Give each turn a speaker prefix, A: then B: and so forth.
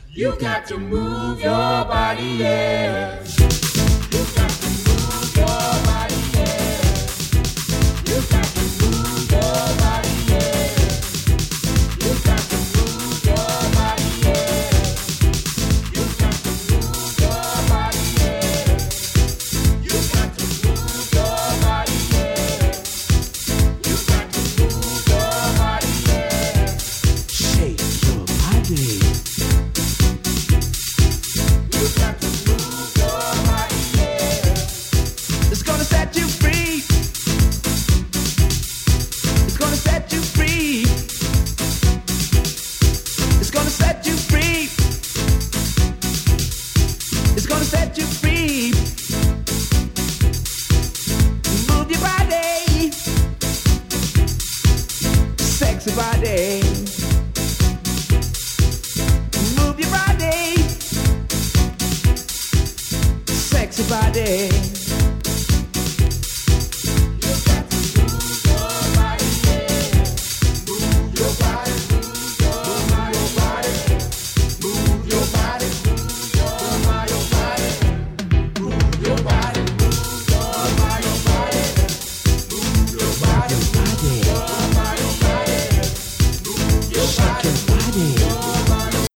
A: You got to move your body, yeah. You got to move your body, yeah. You got to move your body, yeah. You got to move your body, yeah. You got to move your body, yeah. You got to move your body, yeah. You got to move your body, yeah.
B: Shake your body.
A: You got to move your body, yeah.
B: It's gonna set you free. It's gonna set you free. It's gonna set you free. It's gonna set you free. Move your body. Sexy body. Move your body. Sexy body.